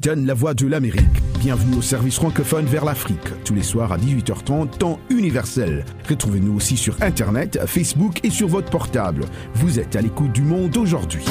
Washington, la voix de l'Amérique. Bienvenue au service francophone vers l'Afrique, tous les soirs à 18h30, temps universel. Retrouvez-nous aussi sur Internet, Facebook et sur votre portable. Vous êtes à l'écoute du Monde aujourd'hui.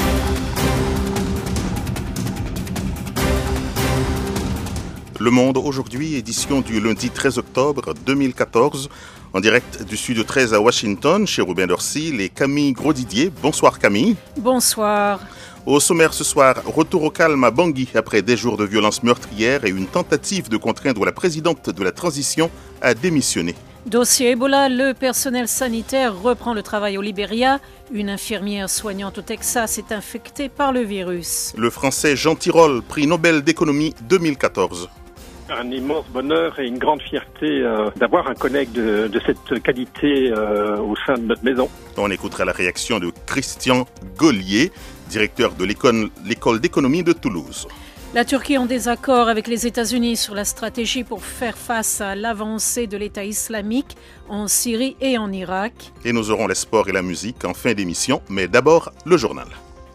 Le Monde aujourd'hui, édition du lundi 13 octobre 2014, en direct du Studio 13 à Washington, chez Robin Dorsil et Camille Grosdidier. Bonsoir Camille. Bonsoir. Au sommaire ce soir, retour au calme à Bangui après des jours de violences meurtrières et une tentative de contraindre la présidente de la transition à démissionner. Dossier Ebola, le personnel sanitaire reprend le travail au Libéria. Une infirmière soignante au Texas est infectée par le virus. Le français Jean Tirole, prix Nobel d'économie 2014. Un immense bonheur et une grande fierté d'avoir un collègue de cette qualité au sein de notre maison. On écoutera la réaction de Christian Gaulier, directeur de l'école d'économie de Toulouse. La Turquie en désaccord avec les États-Unis sur la stratégie pour faire face à l'avancée de l'État islamique en Syrie et en Irak. Et nous aurons les sports et la musique en fin d'émission, mais d'abord le journal.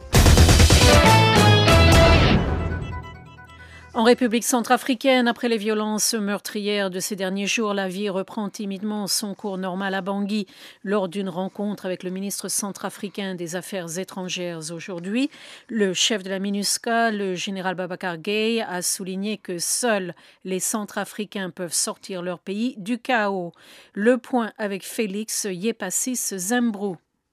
En République centrafricaine, après les violences meurtrières de ces derniers jours, la vie reprend timidement son cours normal à Bangui. Lors d'une rencontre avec le ministre centrafricain des Affaires étrangères aujourd'hui, le chef de la MINUSCA, le général Babacar Gaye, a souligné que seuls les Centrafricains peuvent sortir leur pays du chaos. Le point avec Félix Yepassis Zembrou.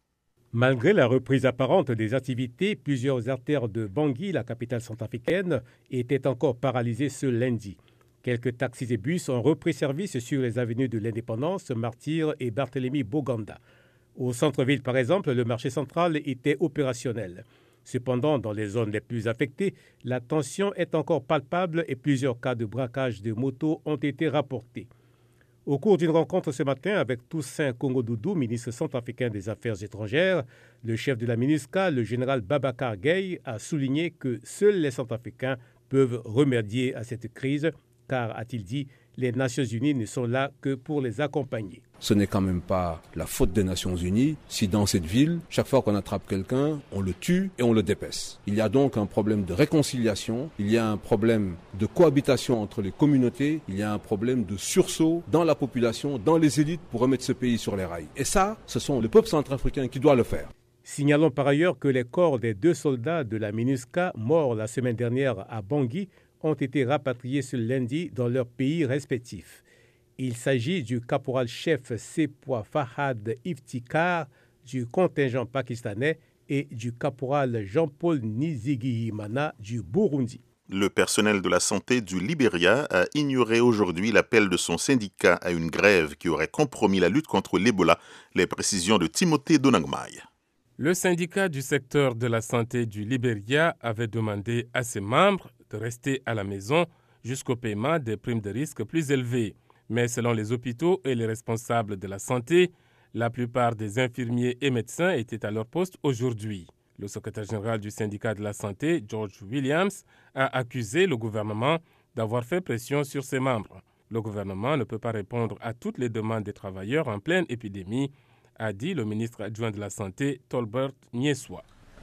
Malgré la reprise apparente des activités, plusieurs artères de Bangui, la capitale centrafricaine, étaient encore paralysées ce lundi. Quelques taxis et bus ont repris service sur les avenues de l'Indépendance, Martyr et Barthélemy Boganda. Au centre-ville, par exemple, le marché central était opérationnel. Cependant, dans les zones les plus affectées, la tension est encore palpable et plusieurs cas de braquage de motos ont été rapportés. Au cours d'une rencontre ce matin avec Toussaint Kongo-Doudou, ministre centrafricain des Affaires étrangères, le chef de la MINUSCA, le général Babacar Gaye, a souligné que seuls les Centrafricains peuvent remédier à cette crise, car, a-t-il dit, les Nations Unies ne sont là que pour les accompagner. Ce n'est quand même pas la faute des Nations Unies si dans cette ville, chaque fois qu'on attrape quelqu'un, on le tue et on le dépaisse. Il y a donc un problème de réconciliation, il y a un problème de cohabitation entre les communautés, il y a un problème de sursaut dans la population, dans les élites pour remettre ce pays sur les rails. Et ça, ce sont les peuples centrafricains qui doivent le faire. Signalons par ailleurs que les corps des 2 soldats de la MINUSCA morts la semaine dernière à Bangui ont été rapatriés ce lundi dans leurs pays respectifs. Il s'agit du caporal-chef Sepoua Fahad Iftikhar du contingent pakistanais et du caporal Jean-Paul Nizigiyimana du Burundi. Le personnel de la santé du Libéria a ignoré aujourd'hui l'appel de son syndicat à une grève qui aurait compromis la lutte contre l'Ebola. Les précisions de Timothée Donangmaï. Le syndicat du secteur de la santé du Libéria avait demandé à ses membres de rester à la maison jusqu'au paiement des primes de risque plus élevées. Mais selon les hôpitaux et les responsables de la santé, la plupart des infirmiers et médecins étaient à leur poste aujourd'hui. Le secrétaire général du syndicat de la santé, George Williams, a accusé le gouvernement d'avoir fait pression sur ses membres. Le gouvernement ne peut pas répondre à toutes les demandes des travailleurs en pleine épidémie, a dit le ministre adjoint de la Santé, Tolbert Nyeswa.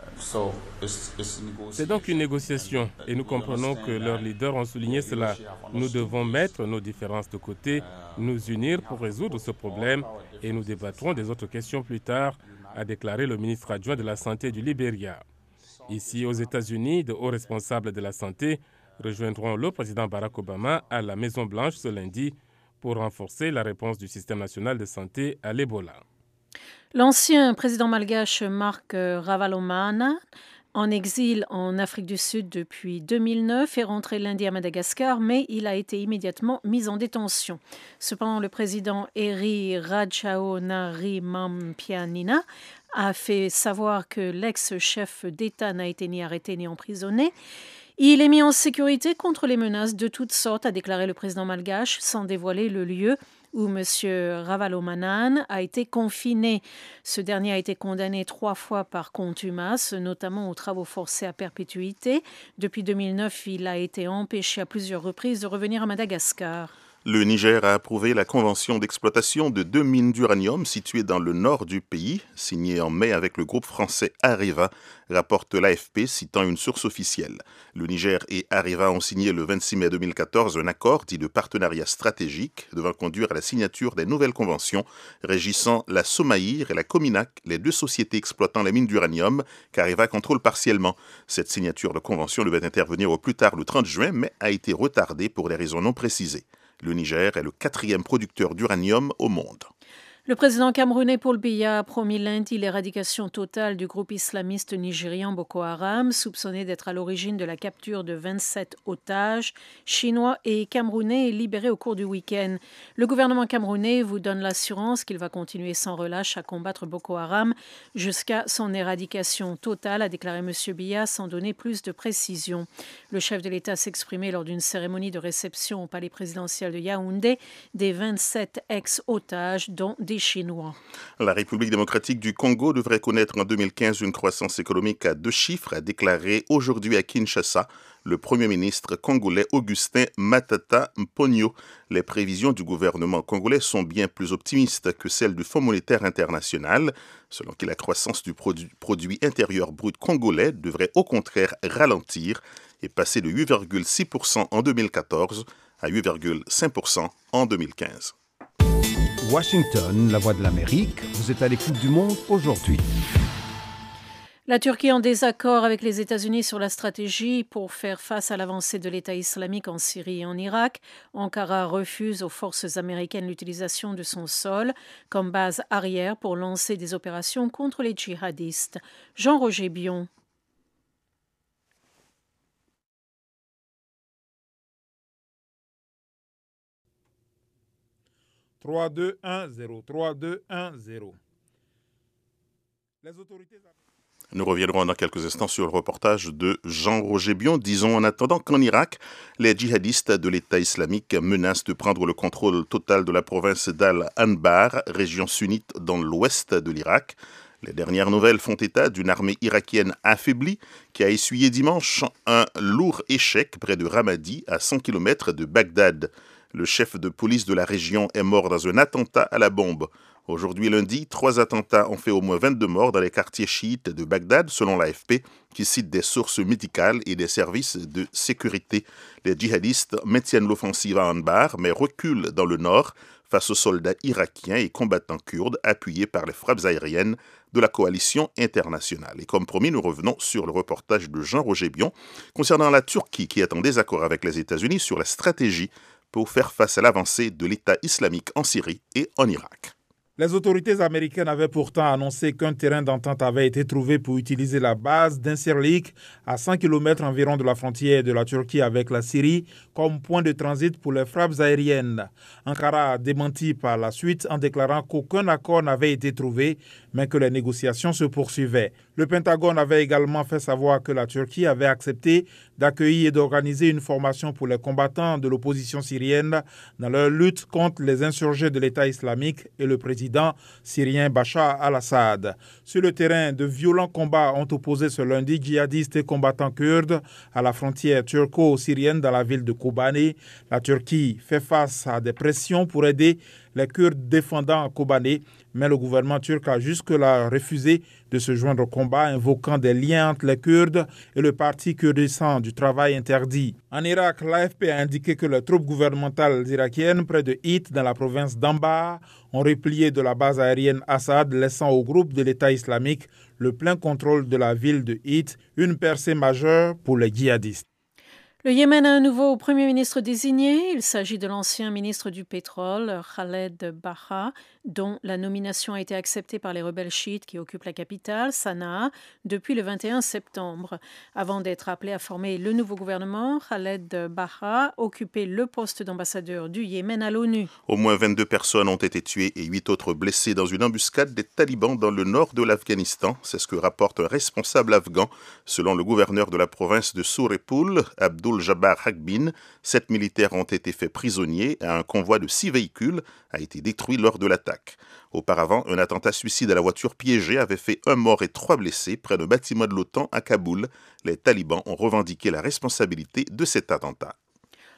C'est donc une négociation et nous comprenons que leurs leaders ont souligné cela. Nous devons mettre nos différences de côté, nous unir pour résoudre ce problème et nous débattrons des autres questions plus tard, a déclaré le ministre adjoint de la Santé du Libéria. Ici aux États-Unis, de hauts responsables de la santé rejoindront le président Barack Obama à la Maison-Blanche ce lundi pour renforcer la réponse du système national de santé à l'Ebola. L'ancien président malgache Marc Ravalomanana, en exil en Afrique du Sud depuis 2009, est rentré lundi à Madagascar, mais il a été immédiatement mis en détention. Cependant, le président Heri Rajaonarimampionina a fait savoir que l'ex-chef d'État n'a été ni arrêté ni emprisonné. Il est mis en sécurité contre les menaces de toutes sortes, a déclaré le président malgache, sans dévoiler le lieu où M. Ravalomanana a été confiné. Ce dernier a été condamné 3 fois par contumace, notamment aux travaux forcés à perpétuité. Depuis 2009, il a été empêché à plusieurs reprises de revenir à Madagascar. Le Niger a approuvé la convention d'exploitation de 2 mines d'uranium situées dans le nord du pays, signée en mai avec le groupe français Areva, rapporte l'AFP citant une source officielle. Le Niger et Areva ont signé le 26 mai 2014 un accord dit de partenariat stratégique devant conduire à la signature des nouvelles conventions régissant la Somaïr et la Cominac, les deux sociétés exploitant les mines d'uranium qu'Areva contrôle partiellement. Cette signature de convention devait intervenir au plus tard le 30 juin, mais a été retardée pour des raisons non précisées. Le Niger est le 4e producteur d'uranium au monde. Le président camerounais Paul Biya a promis lundi l'éradication totale du groupe islamiste nigérian Boko Haram, soupçonné d'être à l'origine de la capture de 27 otages chinois et camerounais libérés au cours du week-end. Le gouvernement camerounais vous donne l'assurance qu'il va continuer sans relâche à combattre Boko Haram jusqu'à son éradication totale, a déclaré M. Biya sans donner plus de précisions. Le chef de l'État s'exprimait lors d'une cérémonie de réception au palais présidentiel de Yaoundé des 27 ex-otages, dont des Chinois. La République démocratique du Congo devrait connaître en 2015 une croissance économique à 2 chiffres, a déclaré aujourd'hui à Kinshasa le Premier ministre congolais Augustin Matata Mponyo. Les prévisions du gouvernement congolais sont bien plus optimistes que celles du Fonds monétaire international, selon qui la croissance du produit intérieur brut congolais devrait au contraire ralentir et passer de 8,6% en 2014 à 8,5% en 2015. Washington, la voix de l'Amérique, vous êtes à l'écoute du monde aujourd'hui. La Turquie en désaccord avec les États-Unis sur la stratégie pour faire face à l'avancée de l'État islamique en Syrie et en Irak. Ankara refuse aux forces américaines l'utilisation de son sol comme base arrière pour lancer des opérations contre les djihadistes. Jean-Roger Bion. « 3-2-1-0, 3-2-1-0. » Les autorités... Nous reviendrons dans quelques instants sur le reportage de Jean-Roger Bion. Disons en attendant qu'en Irak, les djihadistes de l'État islamique menacent de prendre le contrôle total de la province d'Al-Anbar, région sunnite dans l'ouest de l'Irak. Les dernières nouvelles font état d'une armée irakienne affaiblie qui a essuyé dimanche un lourd échec près de Ramadi, à 100 km de Bagdad. Le chef de police de la région est mort dans un attentat à la bombe. Aujourd'hui lundi, 3 attentats ont fait au moins 22 morts dans les quartiers chiites de Bagdad, selon l'AFP, qui cite des sources médicales et des services de sécurité. Les djihadistes maintiennent l'offensive à Anbar, mais reculent dans le nord face aux soldats irakiens et combattants kurdes appuyés par les frappes aériennes de la coalition internationale. Et comme promis, nous revenons sur le reportage de Jean-Roger Bion concernant la Turquie qui est en désaccord avec les États-Unis sur la stratégie pour faire face à l'avancée de l'État islamique en Syrie et en Irak. Les autorités américaines avaient pourtant annoncé qu'un terrain d'entente avait été trouvé pour utiliser la base d'Incirlik, à 100 km environ de la frontière de la Turquie avec la Syrie, comme point de transit pour les frappes aériennes. Ankara a démenti par la suite en déclarant qu'aucun accord n'avait été trouvé, mais que les négociations se poursuivaient. Le Pentagone avait également fait savoir que la Turquie avait accepté d'accueillir et d'organiser une formation pour les combattants de l'opposition syrienne dans leur lutte contre les insurgés de l'État islamique et le président syrien Bachar al-Assad. Sur le terrain, de violents combats ont opposé ce lundi djihadistes et combattants kurdes à la frontière turco-syrienne dans la ville de Kobane. La Turquie fait face à des pressions pour aider les Kurdes défendant Kobane, mais le gouvernement turc a jusque-là refusé de se joindre au combat, invoquant des liens entre les Kurdes et le parti kurdistan du travail interdit. En Irak, l'AFP a indiqué que les troupes gouvernementales irakiennes près de Hit, dans la province d'Anbar, ont replié de la base aérienne Assad, laissant au groupe de l'État islamique le plein contrôle de la ville de Hit, une percée majeure pour les djihadistes. Le Yémen a un nouveau Premier ministre désigné. Il s'agit de l'ancien ministre du pétrole, Khaled Baha, dont la nomination a été acceptée par les rebelles chiites qui occupent la capitale, Sanaa, depuis le 21 septembre. Avant d'être appelé à former le nouveau gouvernement, Khaled Baha occupait le poste d'ambassadeur du Yémen à l'ONU. Au moins 22 personnes ont été tuées et 8 autres blessées dans une embuscade des talibans dans le nord de l'Afghanistan. C'est ce que rapporte un responsable afghan. Selon le gouverneur de la province de Sourepul, Abdul Jabbar Hakbin, 7 militaires ont été faits prisonniers et un convoi de 6 véhicules a été détruit lors de l'attaque. Auparavant, un attentat suicide à la voiture piégée avait fait 1 mort et 3 blessés près d'un bâtiment de l'OTAN à Kaboul. Les talibans ont revendiqué la responsabilité de cet attentat.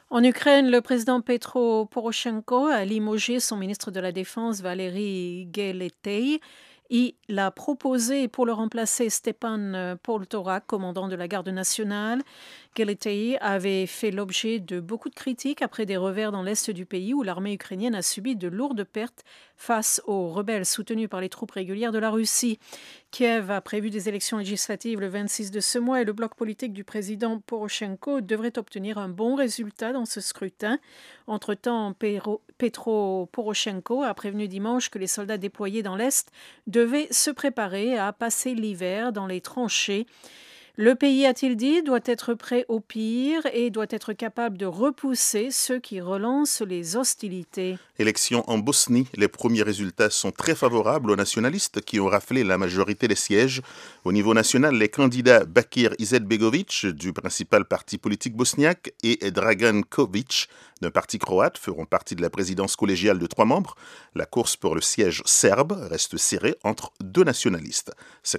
En Ukraine, le président Petro Poroshenko a limogé son ministre de la Défense Valéry Geletai. Il a proposé pour le remplacer Stepan Poltorak, commandant de la garde nationale. Geletai avait fait l'objet de beaucoup de critiques après des revers dans l'est du pays où l'armée ukrainienne a subi de lourdes pertes face aux rebelles soutenus par les troupes régulières de la Russie. Kiev a prévu des élections législatives le 26 de ce mois et le bloc politique du président Poroshenko devrait obtenir un bon résultat dans ce scrutin. Entre-temps, Petro Poroshenko a prévenu dimanche que les soldats déployés dans l'Est devaient se préparer à passer l'hiver dans les tranchées. Le pays, a-t-il dit, doit être prêt au pire et doit être capable de repousser ceux qui relancent les hostilités. Élections en Bosnie, les premiers résultats sont très favorables aux nationalistes qui ont raflé la majorité des sièges. Au niveau national, les candidats Bakir Izetbegovic du principal parti politique bosniaque et Dragan Kovic d'un parti croate feront partie de la présidence collégiale de 3 membres. La course pour le siège serbe reste serrée entre 2 nationalistes.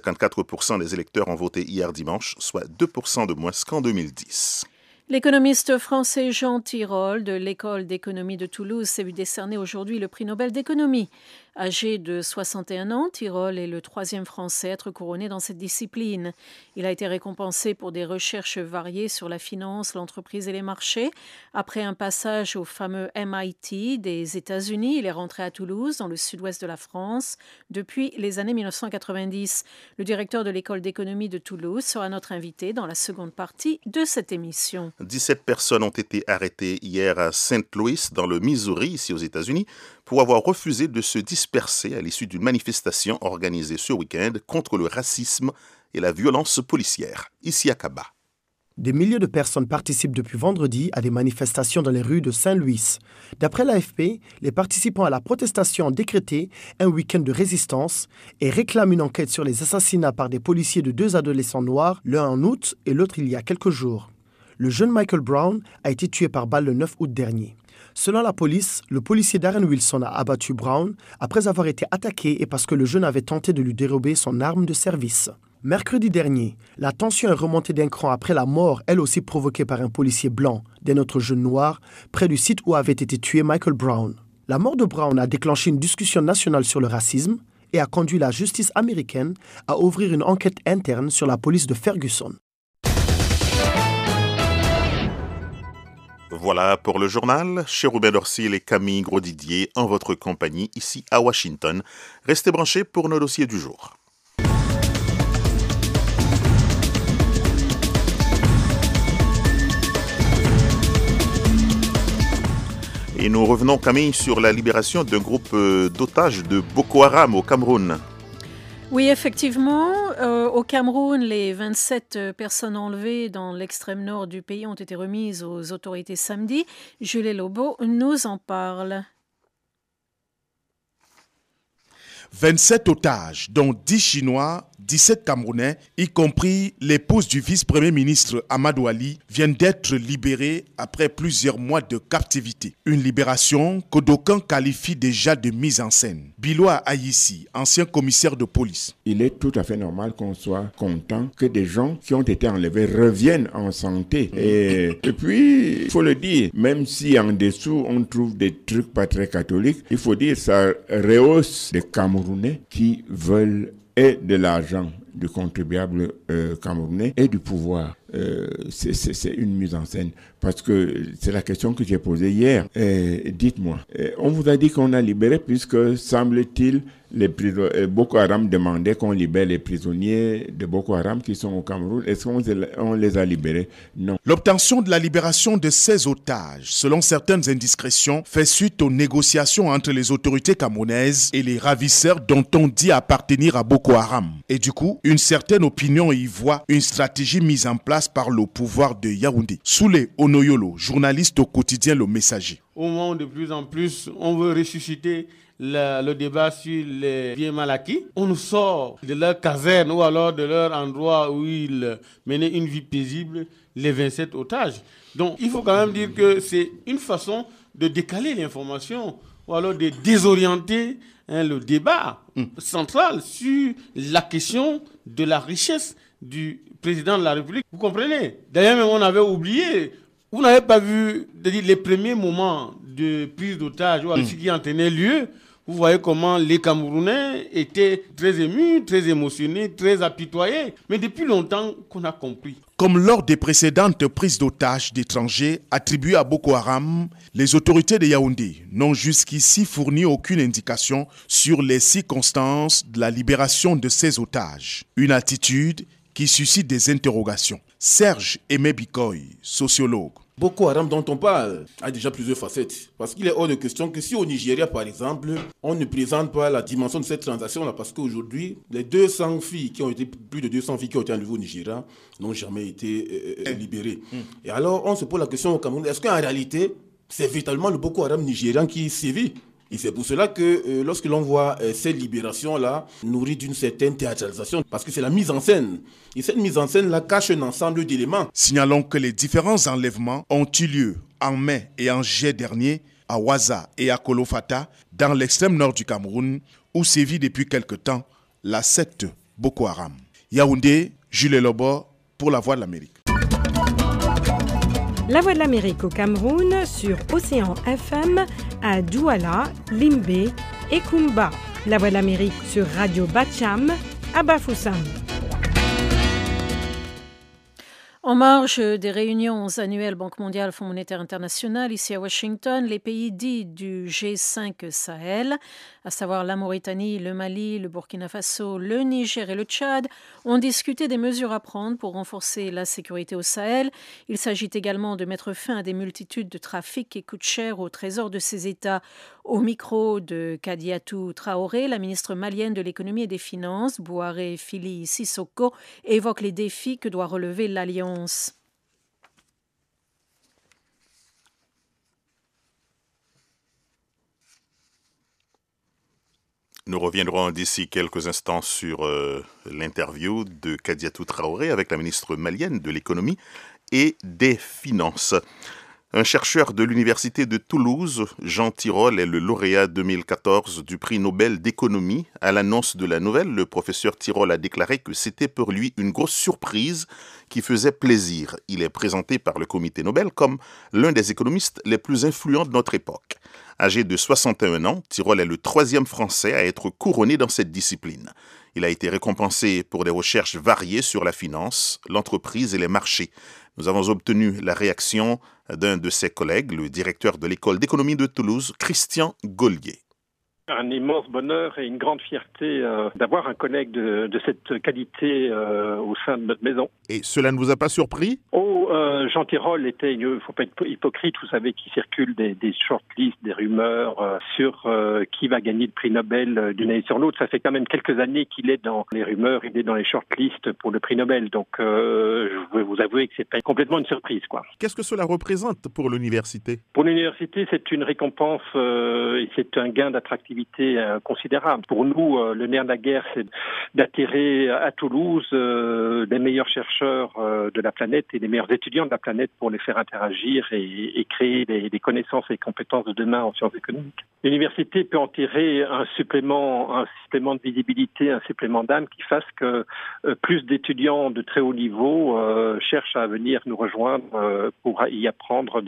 54% des électeurs ont voté hier dimanche, soit 2% de moins qu'en 2010. L'économiste français Jean Tirole de l'École d'économie de Toulouse s'est vu décerner aujourd'hui le prix Nobel d'économie. Âgé de 61 ans, Tirole est le 3e Français à être couronné dans cette discipline. Il a été récompensé pour des recherches variées sur la finance, l'entreprise et les marchés. Après un passage au fameux MIT des États-Unis, il est rentré à Toulouse, dans le sud-ouest de la France, depuis les années 1990. Le directeur de l'École d'économie de Toulouse sera notre invité dans la seconde partie de cette émission. 17 personnes ont été arrêtées hier à St. Louis, dans le Missouri, ici aux États-Unis, pour avoir refusé de se disperser à l'issue d'une manifestation organisée ce week-end contre le racisme et la violence policière. Ici à Kaba. Des milliers de personnes participent depuis vendredi à des manifestations dans les rues de Saint-Louis. D'après l'AFP, les participants à la protestation ont décrété un week-end de résistance et réclament une enquête sur les assassinats par des policiers de 2 adolescents noirs, l'un en août et l'autre il y a quelques jours. Le jeune Michael Brown a été tué par balle le 9 août dernier. Selon la police, le policier Darren Wilson a abattu Brown après avoir été attaqué et parce que le jeune avait tenté de lui dérober son arme de service. Mercredi dernier, la tension est remontée d'un cran après la mort, elle aussi provoquée par un policier blanc, d'un autre jeune noir, près du site où avait été tué Michael Brown. La mort de Brown a déclenché une discussion nationale sur le racisme et a conduit la justice américaine à ouvrir une enquête interne sur la police de Ferguson. Voilà pour le journal. Chérubin Dorsil et Camille Grosdidier en votre compagnie ici à Washington. Restez branchés pour nos dossiers du jour. Et nous revenons, Camille, sur la libération d'un groupe d'otages de Boko Haram au Cameroun. Oui, effectivement, au Cameroun, les 27 personnes enlevées dans l'extrême nord du pays ont été remises aux autorités samedi. Julie Lobo nous en parle. 27 otages, dont 10 Chinois, 17 Camerounais, y compris l'épouse du vice-premier ministre Amadou Ali, viennent d'être libérés après plusieurs mois de captivité. Une libération que d'aucuns qualifient déjà de mise en scène. Biloua Aïssi, ancien commissaire de police. Il est tout à fait normal qu'on soit content que des gens qui ont été enlevés reviennent en santé. Et puis, il faut le dire, même si en dessous on trouve des trucs pas très catholiques, il faut dire ça rehausse les Camerounais qui veulent et de l'argent du contribuable camerounais et du pouvoir. C'est une mise en scène parce que c'est la question que j'ai posée hier. Dites-moi, on vous a dit qu'on a libéré puisque semble-t-il Boko Haram demandait qu'on libère les prisonniers de Boko Haram qui sont au Cameroun. Est-ce qu'on les a libérés? Non. L'obtention de la libération de ces otages, selon certaines indiscrétions, fait suite aux négociations entre les autorités camerounaises et les ravisseurs dont on dit appartenir à Boko Haram. Et du coup, une certaine opinion y voit une stratégie mise en place par le pouvoir de Yaoundé. Soulé Onoyolo, journaliste au quotidien Le Messager. Au moment où de plus en plus, on veut ressusciter le débat sur les biens mal acquis. On nous sort de leur caserne ou alors de leur endroit où ils menaient une vie paisible, les 27 otages. Donc il faut quand même dire que c'est une façon de décaler l'information ou alors de désorienter le débat central sur la question de la richesse du président de la République. Vous comprenez? D'ailleurs, même on avait oublié Vous n'avez pas vu les premiers moments de prise d'otage ou ce qui en tenait lieu. Vous voyez comment les Camerounais étaient très émus, très émotionnés, très apitoyés. Mais depuis longtemps qu'on a compris. Comme lors des précédentes prises d'otages d'étrangers attribuées à Boko Haram, les autorités de Yaoundé n'ont jusqu'ici fourni aucune indication sur les circonstances de la libération de ces otages. Une attitude qui suscite des interrogations. Serge Aimé Bikoy, sociologue. Boko Haram dont on parle a déjà plusieurs facettes. Parce qu'il est hors de question que si au Nigeria, par exemple, on ne présente pas la dimension de cette transaction-là, parce qu'aujourd'hui, les 200 filles qui ont été, plus de 200 filles qui ont été enlevées au Nigeria n'ont jamais été libérées. Et alors, on se pose la question au Cameroun, est-ce qu'en réalité, c'est véritablement le Boko Haram nigérian qui sévit ? Et c'est pour cela que lorsque l'on voit cette libération-là nourrie d'une certaine théâtralisation, parce que c'est la mise en scène. Et cette mise en scène-là cache un ensemble d'éléments. Signalons que les différents enlèvements ont eu lieu en mai et en juillet dernier à Ouaza et à Kolofata, dans l'extrême nord du Cameroun, où sévit depuis quelque temps la secte Boko Haram. Yaoundé, Jules Lobo, pour la Voix de l'Amérique. La Voix de l'Amérique au Cameroun sur Océan FM à Douala, Limbé et Kumba. La Voix de l'Amérique sur Radio Bacham à Bafoussam. En marge des réunions annuelles Banque mondiale, Fonds monétaire international, ici à Washington, les pays dits du G5 Sahel, à savoir la Mauritanie, le Mali, le Burkina Faso, le Niger et le Tchad, ont discuté des mesures à prendre pour renforcer la sécurité au Sahel. Il s'agit également de mettre fin à des multitudes de trafics qui coûtent cher au trésor de ces États. Au micro de Kadiatou Traoré, la ministre malienne de l'économie et des finances, Bouaré Fili Sissoko, évoque les défis que doit relever l'Alliance. Nous reviendrons d'ici quelques instants sur l'interview de Kadiatou Traoré avec la ministre malienne de l'économie et des finances. Un chercheur de l'université de Toulouse, Jean Tirole, est le lauréat 2014 du prix Nobel d'économie. À l'annonce de la nouvelle, le professeur Tirole a déclaré que c'était pour lui une grosse surprise qui faisait plaisir. Il est présenté par le comité Nobel comme l'un des économistes les plus influents de notre époque. Âgé de 61 ans, Tirole est le 3e Français à être couronné dans cette discipline. Il a été récompensé pour des recherches variées sur la finance, l'entreprise et les marchés. Nous avons obtenu la réaction d'un de ses collègues, le directeur de l'école d'économie de Toulouse, Christian Gaulier. Un immense bonheur et une grande fierté d'avoir un collègue de cette qualité au sein de notre maison. Et cela ne vous a pas surpris ? Jean Tirole était, il ne faut pas être hypocrite, vous savez qu'il circule des shortlists, des rumeurs sur qui va gagner le prix Nobel d'une année sur l'autre. Ça fait quand même quelques années qu'il est dans les rumeurs, il est dans les shortlists pour le prix Nobel. Donc je vais vous avouer que c'est pas complètement une surprise, quoi. Qu'est-ce que cela représente pour l'université ? Pour l'université, c'est une récompense et c'est un gain d'attractivité considérable. Pour nous, le nerf de la guerre, c'est d'attirer à Toulouse les meilleurs chercheurs de la planète et les meilleurs étudiants de la planète pour les faire interagir et créer des connaissances et compétences de demain en sciences économiques. L'université peut en tirer un supplément de visibilité, un supplément d'âme qui fasse que plus d'étudiants de très haut niveau cherchent à venir nous rejoindre pour y apprendre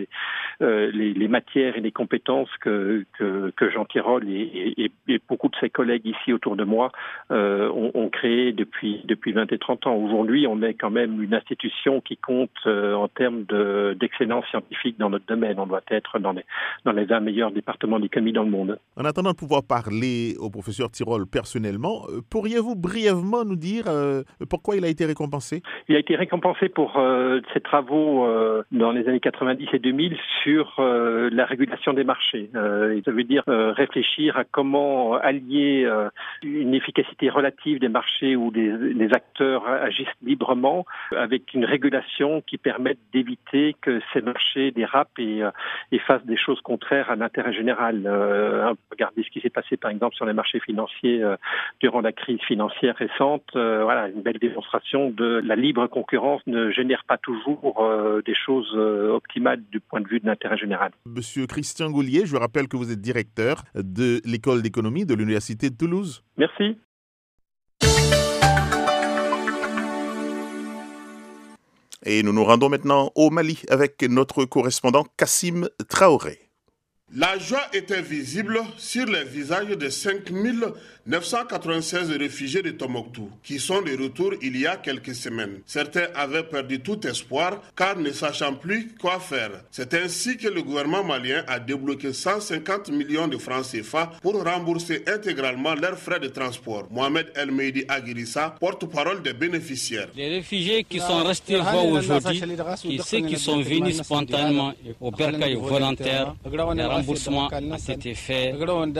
les matières et les compétences que Jean Tirole et beaucoup de ses collègues ici autour de moi ont créé depuis 20 et 30 ans. Aujourd'hui, on est quand même une institution qui compte en termes d'excellence scientifique dans notre domaine. On doit être dans les 20 meilleurs départements d'économie dans le monde. En attendant de pouvoir parler au professeur Tirole personnellement, pourriez-vous brièvement nous dire pourquoi il a été récompensé ? Il a été récompensé pour ses travaux dans les années 90 et 2000 sur la régulation des marchés. Ça veut dire réfléchir à comment allier une efficacité relative des marchés où les acteurs agissent librement avec une régulation qui permette d'éviter que ces marchés dérapent et fassent des choses contraires à l'intérêt général. Regardez ce qui s'est passé par exemple sur les marchés financiers durant la crise financière récente. Voilà, une belle démonstration de la libre concurrence ne génère pas toujours des choses optimales du point de vue de l'intérêt général. Monsieur Christian Gaulier, je rappelle que vous êtes directeur de l'école d'économie de l'Université de Toulouse. Merci. Et nous nous rendons maintenant au Mali avec notre correspondant Kassim Traoré. La joie était visible sur les visages des 5996 réfugiés de Tombouctou qui sont de retour il y a quelques semaines. Certains avaient perdu tout espoir car ne sachant plus quoi faire. C'est ainsi que le gouvernement malien a débloqué 150 millions de francs CFA pour rembourser intégralement leurs frais de transport. Mohamed El Meidi Aguirissa, porte-parole des bénéficiaires. Les réfugiés qui sont restés voir aujourd'hui, ceux qui sont venus spontanément au bercail volontaire, le remboursement a été fait, ils ont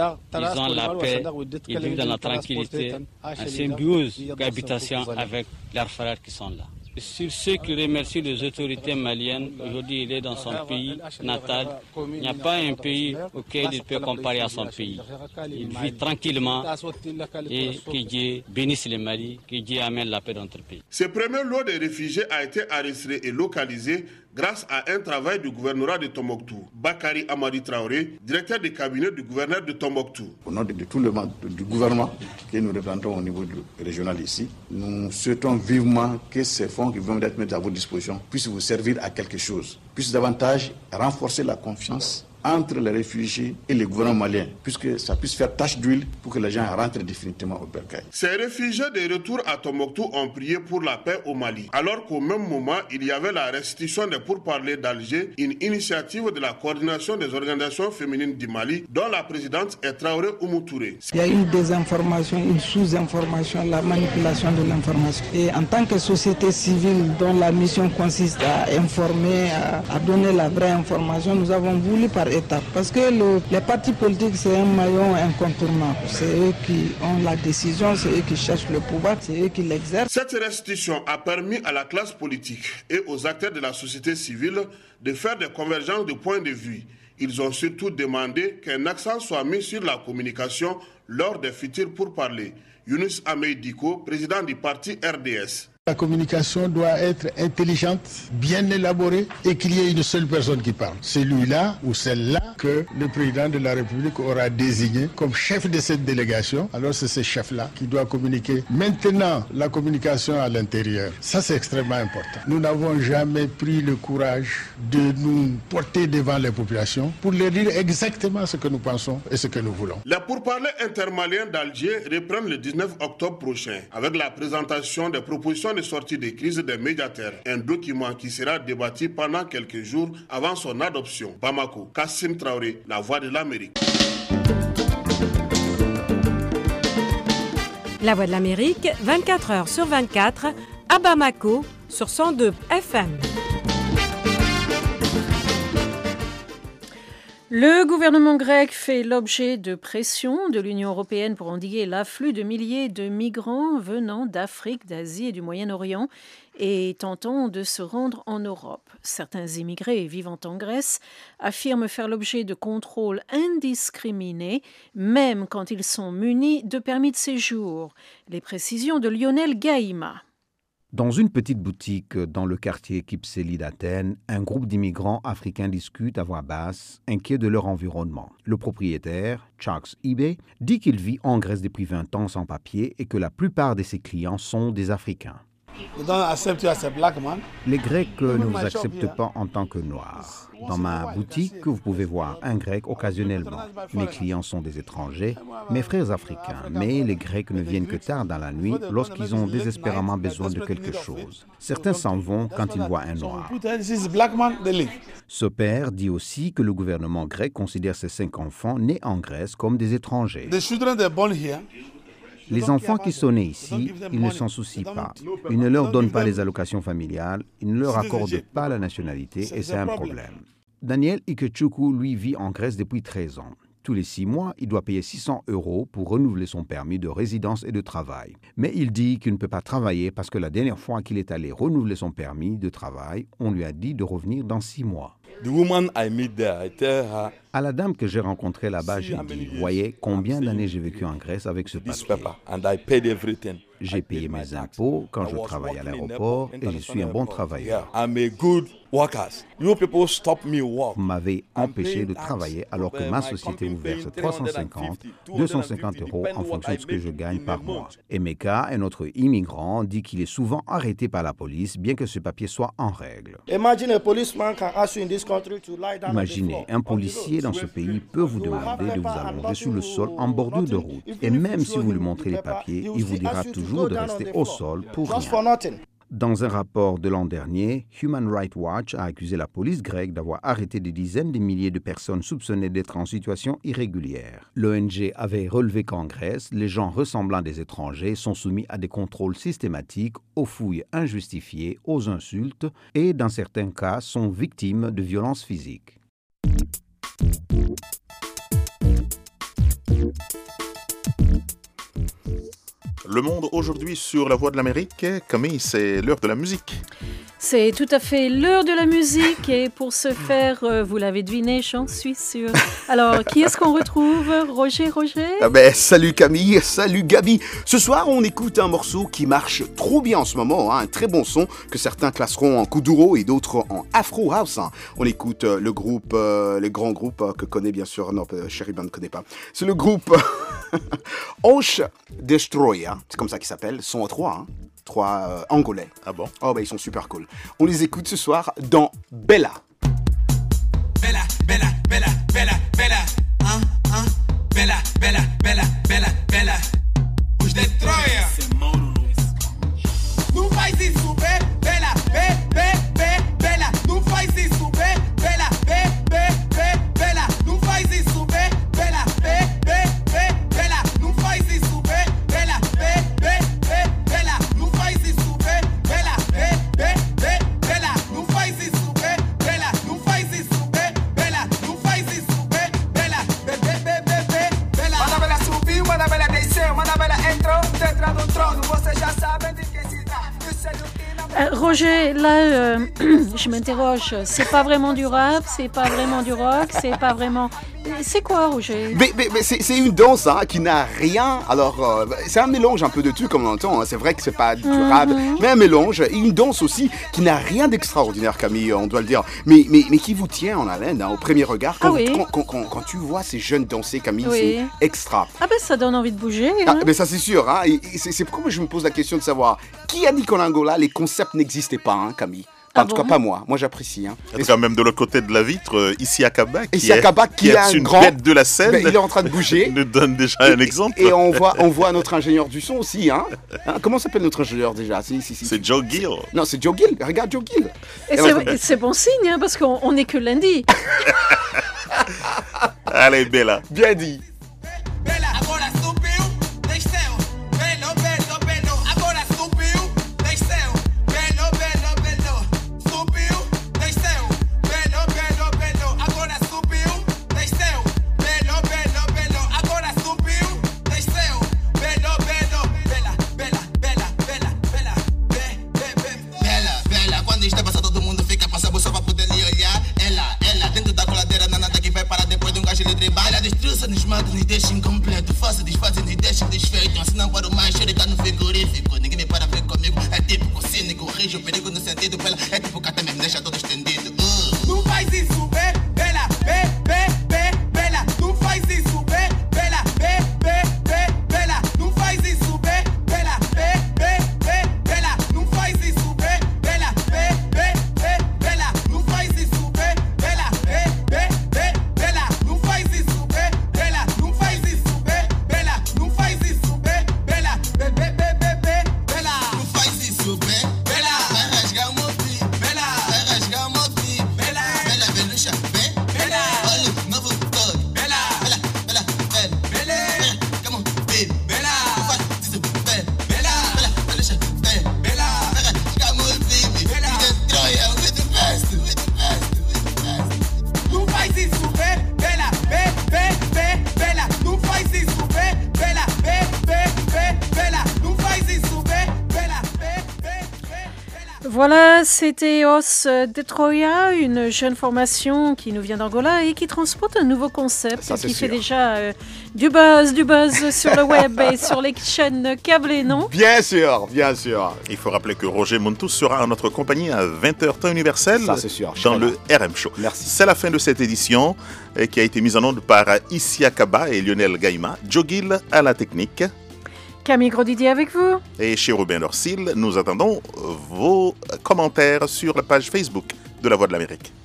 la paix, ils vivent dans la tranquillité, en symbiose, cohabitation avec leurs frères qui sont là. Sur ceux qui remercient les autorités maliennes, aujourd'hui il est dans son pays natal. Il n'y a pas un pays auquel il peut comparer à son pays. Il vit tranquillement et que Dieu bénisse le Mali, que Dieu amène la paix dans notre pays. Ce premier lot de réfugiés a été arrêté et localisé grâce à un travail du gouvernorat de Tombouctou. Bakary Amadi Traoré, directeur du cabinet du gouverneur de Tombouctou. Au nom de tout le monde du gouvernement que nous représentons au niveau régional ici, nous souhaitons vivement que ces fonds qui vont être mis à votre disposition puissent vous servir à quelque chose, puissent davantage renforcer la confiance entre les réfugiés et le gouvernement malien, puisque ça puisse faire tache d'huile pour que les gens rentrent définitivement au bercail. Ces réfugiés de retour à Tombouctou ont prié pour la paix au Mali, alors qu'au même moment, il y avait la restitution des pourparlers d'Alger, une initiative de la coordination des organisations féminines du Mali, dont la présidente est Traoré Oumoutouré. Il y a une désinformation, une sous-information, la manipulation de l'information. Et en tant que société civile dont la mission consiste à informer, à donner la vraie information, nous avons voulu par étapes. Parce que les partis politiques, c'est un maillon incontournable. C'est eux qui ont la décision, c'est eux qui cherchent le pouvoir, c'est eux qui l'exercent. Cette restitution a permis à la classe politique et aux acteurs de la société civile de faire des convergences de points de vue. Ils ont surtout demandé qu'un accent soit mis sur la communication lors des futurs pourparlers. Younous Ahmed Diko, président du parti RDS. La communication doit être intelligente, bien élaborée et qu'il y ait une seule personne qui parle. Celui-là ou celle-là que le président de la République aura désigné comme chef de cette délégation. Alors c'est ce chef-là qui doit communiquer. Maintenant, la communication à l'intérieur, ça c'est extrêmement important. Nous n'avons jamais pris le courage de nous porter devant les populations pour leur dire exactement ce que nous pensons et ce que nous voulons. Les pourparlers intermaliens d'Alger reprennent le 19 octobre prochain avec la présentation des propositions de sortie des crises des médiateurs, un document qui sera débattu pendant quelques jours avant son adoption. Bamako, Kassim Traoré, la voix de l'Amérique. La voix de l'Amérique, 24 heures sur 24, à Bamako, sur 102 FM. Le gouvernement grec fait l'objet de pressions de l'Union européenne pour endiguer l'afflux de milliers de migrants venant d'Afrique, d'Asie et du Moyen-Orient et tentant de se rendre en Europe. Certains immigrés vivant en Grèce affirment faire l'objet de contrôles indiscriminés, même quand ils sont munis de permis de séjour. Les précisions de Lionel Gaïma. Dans une petite boutique dans le quartier Kypseli d'Athènes, un groupe d'immigrants africains discute à voix basse, inquiets de leur environnement. Le propriétaire, Charles Ibe, dit qu'il vit en Grèce depuis 20 ans sans papier et que la plupart de ses clients sont des Africains. Les Grecs ne vous acceptent pas en tant que Noirs. Dans ma boutique, vous pouvez voir un Grec occasionnellement. Mes clients sont des étrangers, mes frères africains, mais les Grecs ne viennent que tard dans la nuit lorsqu'ils ont désespérément besoin de quelque chose. Certains s'en vont quand ils voient un Noir. Ce père dit aussi que le gouvernement grec considère ses 5 enfants nés en Grèce comme des étrangers. Les enfants qui sont nés ici, ils ne s'en soucient pas. Ils ne leur donnent pas les allocations familiales, ils ne leur accordent pas la nationalité et c'est un problème. Daniel Ikechukwu, lui, vit en Grèce depuis 13 ans. Tous les 6 mois, il doit payer 600 € pour renouveler son permis de résidence et de travail. Mais il dit qu'il ne peut pas travailler parce que la dernière fois qu'il est allé renouveler son permis de travail, on lui a dit de revenir dans 6 mois. À la dame que j'ai rencontrée là-bas, j'ai dit, voyez combien d'années j'ai vécu en Grèce avec ce papier. J'ai payé mes impôts quand je travaille à l'aéroport et je suis un bon travailleur. Vous m'avez empêché de travailler alors que ma société verse 350, 250 € en fonction de ce que je gagne par mois. Emeka, un autre immigrant, dit qu'il est souvent arrêté par la police, bien que ce papier soit en règle. Imaginez, un policier dans ce pays peut vous demander de vous allonger sur le sol en bordure de route. Et même si vous lui montrez les papiers, il vous dira toujours de rester au sol pour rien. Dans un rapport de l'an dernier, Human Rights Watch a accusé la police grecque d'avoir arrêté des dizaines de milliers de personnes soupçonnées d'être en situation irrégulière. L'ONG avait relevé qu'en Grèce, les gens ressemblant à des étrangers sont soumis à des contrôles systématiques, aux fouilles injustifiées, aux insultes et, dans certains cas, sont victimes de violences physiques. Le monde aujourd'hui sur la Voix de l'Amérique. Camille, c'est l'heure de la musique. C'est tout à fait l'heure de la musique et pour ce faire, vous l'avez deviné, j'en suis sûre. Alors, qui est-ce qu'on retrouve? Roger? Salut Camille, salut Gabi. Ce soir, on écoute un morceau qui marche trop bien en ce moment, un très bon son que certains classeront en kuduro et d'autres en Afro House. On écoute le grand groupe que connaît bien sûr, non, Sheriban ne connaît pas. C'est le groupe Osh Destroy, c'est comme ça qu'ils s'appellent, sont trois angolais. Ah bon? Oh ils sont super cool. On les écoute ce soir dans Bella. Bella, Bella, Bella, Bella, Bella, Bella, Bella, Bella, Bella, Bella. Os Destroyer. Não faz isso, Bella, Bella. Não faz isso, Bella, Bella. Não faz isso, Bella, Bella. Não faz isso, Bella, Bella. Não faz isso, Bella, Bella. Não faz isso, Bella. Não faz isso, Bella. Não faz isso, Bella, Bella. Manda Bella subiu, manda Bella desceu, manda Bella entrou dentro do trono. Vocês já sabem de que se trata. Roger, là, je m'interroge. C'est pas vraiment du rap, c'est pas vraiment du rock, c'est pas vraiment... C'est quoi, Roger? Mais c'est une danse qui n'a rien. Alors, c'est un mélange un peu de tout, comme on entend. C'est vrai que c'est pas du rap, mais un mélange. Et une danse aussi qui n'a rien d'extraordinaire, Camille, on doit le dire. Mais qui vous tient en haleine au premier regard. Quand tu vois ces jeunes danser, Camille, c'est extra. Ah ça donne envie de bouger. Ça, c'est sûr. Et c'est pourquoi je me pose la question de savoir qui a dit qu'en Angola, les concepts n'existaient pas, Camille? En tout cas, pas moi. Moi, j'apprécie. Et quand même de l'autre côté de la vitre, Isiakaba, qui est une bête de la scène, il est en train de bouger. nous donne déjà un exemple. Et on voit notre ingénieur du son aussi. Comment s'appelle notre ingénieur déjà? C'est Joe Gill. Non, c'est Joe Gill. Regarde Joe Gill. Et c'est bon signe, parce qu'on n'est que lundi. Allez, Bella. Bien dit. Nos mata, nos deixa incompleto. Faça, desfaz, nos deixa desfeito. Se não paro mais, chega no frigorífico. Ninguém me para ver comigo. É típico cínico, rige o perigo no sentido. Bela, é tipo que até me deixa todo estendido. Não faz isso, Bela, Bela. Não faz isso, Bela, Bela. Não faz isso, Bela, Bela. Não faz isso, Bela, Bela. Não faz isso, Bela, Bela. Não faz isso. Não faz isso, Voilà, c'était Os de Troya, une jeune formation qui nous vient d'Angola et qui transporte un nouveau concept qui fait déjà du buzz sur le web et sur les chaînes câblées, non? Bien sûr, bien sûr. Il faut rappeler que Roger Montus sera en notre compagnie à 20h temps universel Ça, c'est sûr. dans le RM Show. Merci. C'est la fin de cette édition qui a été mise en onde par Issia Kaba et Lionel Gaïma. Jogil à la technique. Camille Grosdidier avec vous. Et chez Robin Dorsil, nous attendons vos commentaires sur la page Facebook de La Voix de l'Amérique.